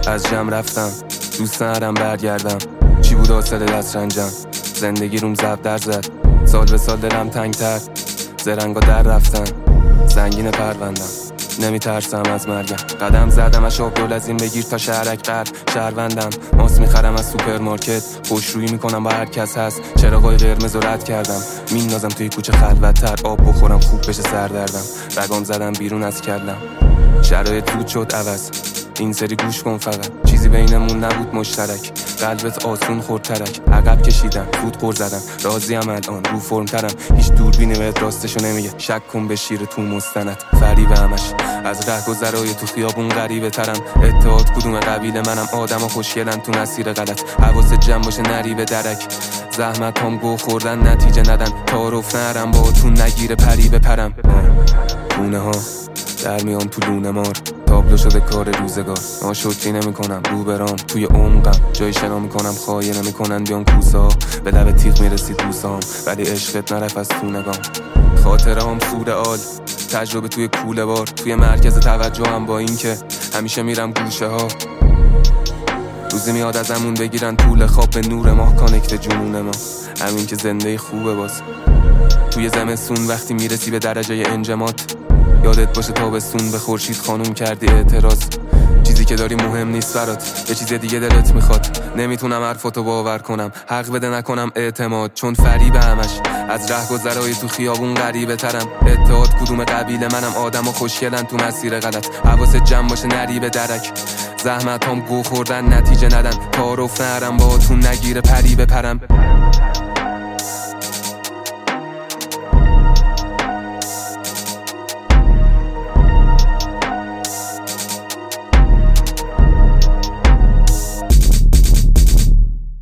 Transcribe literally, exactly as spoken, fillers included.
از جمع رفتم، دوست ندارم برگردم. چی بود حاصل دست رنجم؟ زندگی روم زب در زد، سال به سال دلم تنگتر، زرنگا در رفتن، سنگین پروندم، نمی ترسم از مرگم. قدم زدم از شاب دولزین بگیر تا شهرک قرد شهروندم. ماست میخرم از سوپرمارکت، خوشرویی میکنم با هر کس هست. چراغای قرمز رو رد کردم، میندازم توی کوچه خلوت‌تر، آب بخورم خوب بشه سردردم. رگام زدم بیرون از کلم، شرایط زود شد عوض. این سری گوش کن فقط، چیزی بینمون نبود مشترک. قلبت آسون خورد ترک، عقب کشیدم زود قر زدم. راضیم الان رو فرم ترم، هیچ دوربینی بهت راستشو نمیگه. شک کن به شیر تو مستند، فریب همش از ره گذرای تو خیابون غریبه ترم. اتحاد کدوم قبیله منم، آدم و خوشگلن تو مسیر غلط. حواست جمع باشه نری به درک، زحمت هم گو خوردن نتیجه ندن. تعارف نرم با تو نگیره پری بپرم. خونه ها در میان تو لونه مار، تابلو شده کار روزگار. ناشکری نمی کنم رو برام، توی عمقم جای شنا می کنم. خواهی نمی کنن بیان کوسه ها، به لب تیغ می رسید بوسام، ولی عشقت نرفت از تو نگام. خاطره هم سورئال، تجربه توی کوله بار. توی مرکز توجه هم با این که همیشه میرم گوشه ها. روزی میاد ازمون بگیرن طول خواب، به نور ماه کانکت جنون ما. همین که زنده خوبه باز. توی زمستون وقتی میرسی به درجه انجماد، یادت باشه تابستون به خورشید خانوم کردی اعتراض. چیزی که داری مهم نیست برات، یه چیز دیگه دلت میخواد. نمیتونم حرفاتو باور کنم، حق بده نکنم اعتماد. چون فریب همش از ره گذرای تو خیابون غریبه ترم. اتحاد کدوم قبیله منم، آدم و خوشگلن تو مسیر غلط. حواست جمع باشه نری به درک، زحمت هم گو خوردن نتیجه ندن. تعارف نرم با تو نگیره پری بپرم.